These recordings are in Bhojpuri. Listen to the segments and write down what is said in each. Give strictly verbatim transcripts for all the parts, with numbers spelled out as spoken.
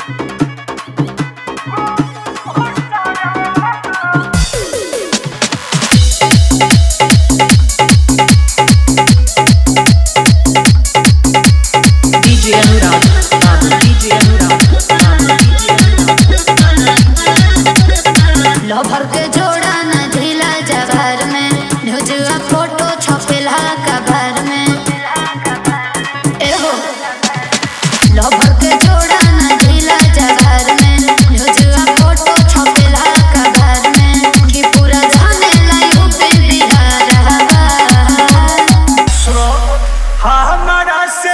लभर के जोड़ा न ढीला जवार में न्यूज़ फोटो छपेला कवर में एहो लभर के जोड़ा न ढीला जवार में न्यूज़ फोटो छपेला कवर में कि पूरा जाने ला यूपी बिहार सुनो हमारा से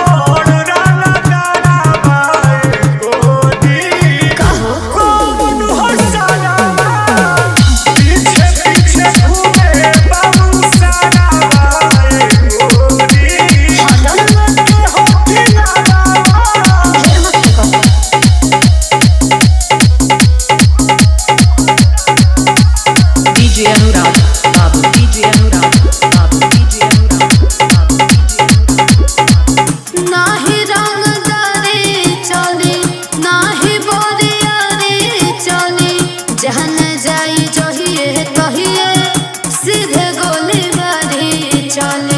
जहन जाई जहिए कहिए सीधे गोली बारी चली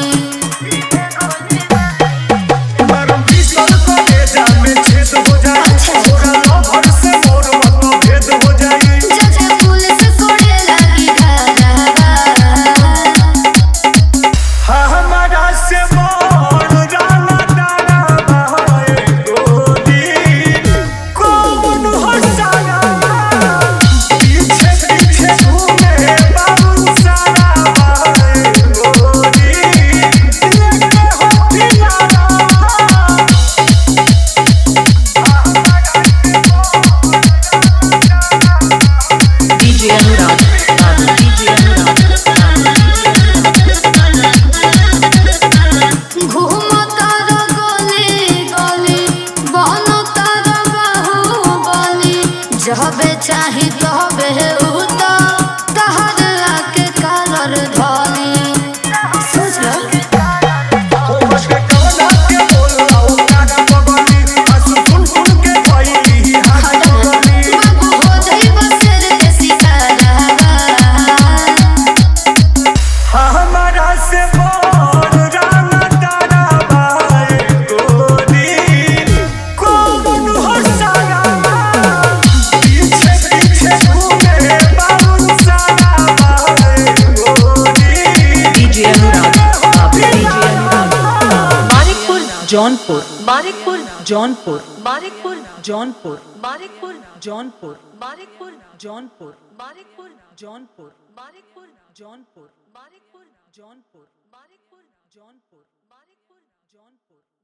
जबे चाही तबे उ तो तहर आके कलर धनी सोच लो बाबू हो जाई बसेर के शिकार हमारा से जौनपुर बारिकपुर जौनपुर बारिकपुर जौनपुर बारिकपुर जौनपुर बारिकपुर जौनपुर बारिकपुर जौनपुर बारिकपुर जौनपुर बारिकपुर जौनपुर बारिकपुर जौनपुर बारिकपुर जौनपुर